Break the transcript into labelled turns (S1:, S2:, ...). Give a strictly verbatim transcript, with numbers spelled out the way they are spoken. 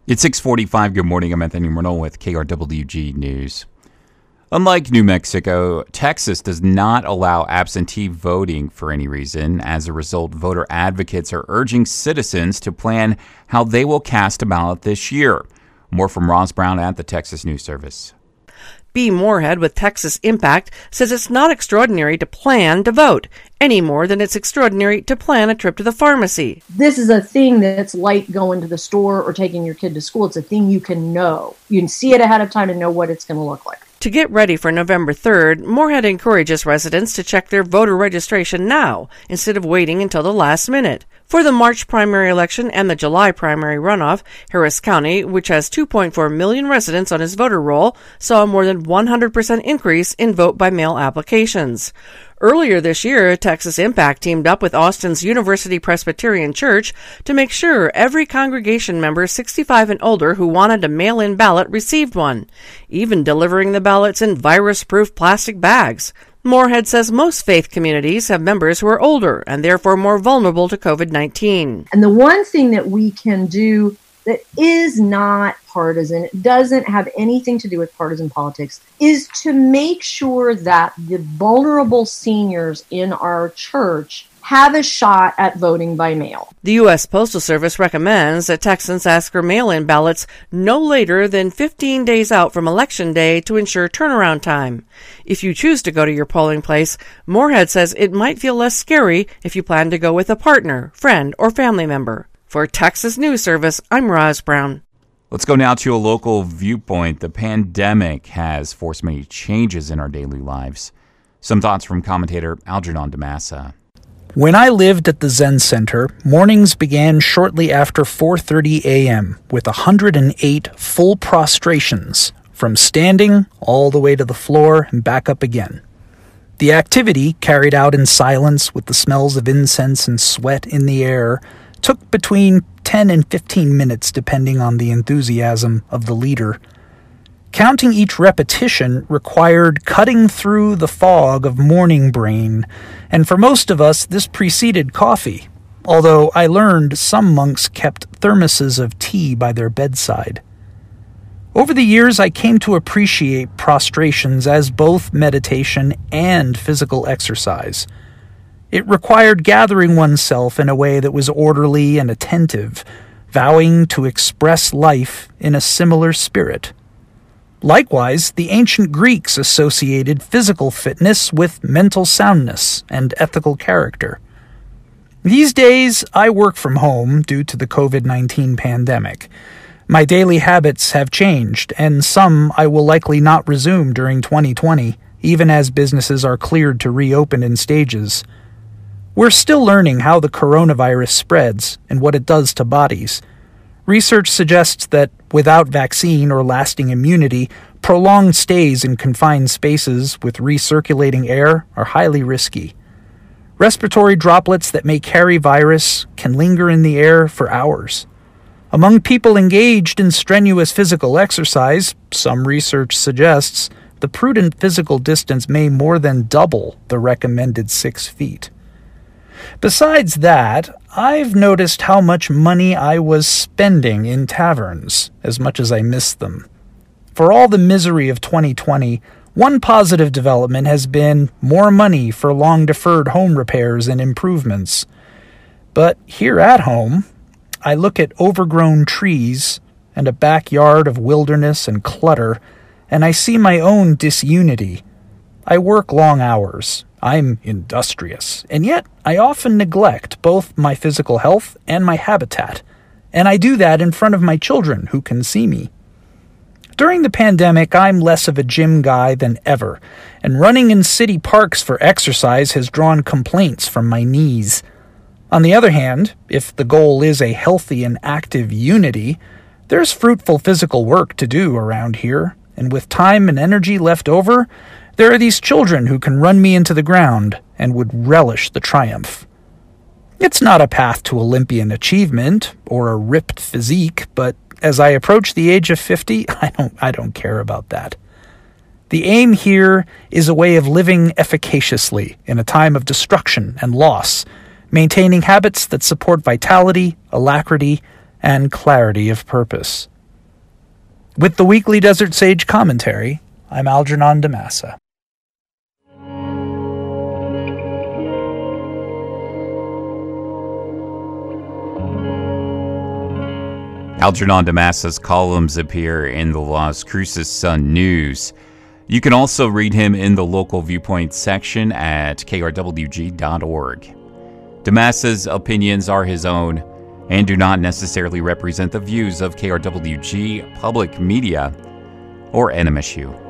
S1: It's six forty-five. Good morning. I'm Anthony Renault with K R W G News. Unlike New Mexico, Texas does not allow absentee voting for any reason. As a result, voter advocates are urging citizens to plan how they will cast a ballot this year. More from Roz Brown at the Texas News Service.
S2: B. Moorhead with Texas Impact says it's not extraordinary to plan to vote any more than it's extraordinary to plan a trip to the pharmacy.
S3: This is a thing that's like going to the store or taking your kid to school. It's a thing you can know. You can see it ahead of time and know what it's going to look like.
S2: To get ready for November third, Moorhead encourages residents to check their voter registration now instead of waiting until the last minute. For the March primary election and the July primary runoff, Harris County, which has two point four million residents on its voter roll, saw a more than one hundred percent increase in vote-by-mail applications. Earlier this year, Texas Impact teamed up with Austin's University Presbyterian Church to make sure every congregation member sixty-five and older who wanted a mail-in ballot received one, even delivering the ballots in virus-proof plastic bags. Moorhead says most faith communities have members who are older and therefore more vulnerable to covid nineteen.
S3: And the one thing that we can do that is not partisan, it doesn't have anything to do with partisan politics, is to make sure that the vulnerable seniors in our church have a shot at voting by mail.
S2: The U S Postal Service recommends that Texans ask for mail-in ballots no later than fifteen days out from Election Day to ensure turnaround time. If you choose to go to your polling place, Moorhead says it might feel less scary if you plan to go with a partner, friend, or family member. For Texas News Service, I'm Roz Brown.
S1: Let's go now to a local viewpoint. The pandemic has forced many changes in our daily lives. Some thoughts from commentator Algernon DeMassa.
S4: When I lived at the Zen Center, mornings began shortly after four thirty a.m. with one hundred eight full prostrations, from standing all the way to the floor and back up again. The activity, carried out in silence with the smells of incense and sweat in the air, took between ten and fifteen minutes depending on the enthusiasm of the leader. Counting each repetition required cutting through the fog of morning brain, and for most of us this preceded coffee, although I learned some monks kept thermoses of tea by their bedside. Over the years I came to appreciate prostrations as both meditation and physical exercise. It required gathering oneself in a way that was orderly and attentive, vowing to express life in a similar spirit. Likewise, the ancient Greeks associated physical fitness with mental soundness and ethical character. These days, I work from home due to the covid nineteen pandemic. My daily habits have changed, and some I will likely not resume during twenty twenty, even as businesses are cleared to reopen in stages. We're still learning how the coronavirus spreads and what it does to bodies. Research suggests that without vaccine or lasting immunity, prolonged stays in confined spaces with recirculating air are highly risky. Respiratory droplets that may carry virus can linger in the air for hours. Among people engaged in strenuous physical exercise, some research suggests the prudent physical distance may more than double the recommended six feet. Besides that, I've noticed how much money I was spending in taverns, as much as I missed them. For all the misery of twenty twenty, one positive development has been more money for long-deferred home repairs and improvements. But here at home, I look at overgrown trees and a backyard of wilderness and clutter, and I see my own disunity. I work long hours. I'm industrious, and yet I often neglect both my physical health and my habitat, and I do that in front of my children who can see me. During the pandemic, I'm less of a gym guy than ever, and running in city parks for exercise has drawn complaints from my knees. On the other hand, if the goal is a healthy and active unity, there's fruitful physical work to do around here, and with time and energy left over, there are these children who can run me into the ground and would relish the triumph. It's not a path to Olympian achievement or a ripped physique, but as I approach the age of fifty, I don't, I don't care about that. The aim here is a way of living efficaciously in a time of destruction and loss, maintaining habits that support vitality, alacrity, and clarity of purpose. With the weekly Desert Sage commentary, I'm Algernon DeMassa.
S1: Algernon DeMassa's columns appear in the Las Cruces Sun News. You can also read him in the local viewpoint section at K R W G dot org. DeMassa's opinions are his own and do not necessarily represent the views of K R W G, Public Media, or N M S U.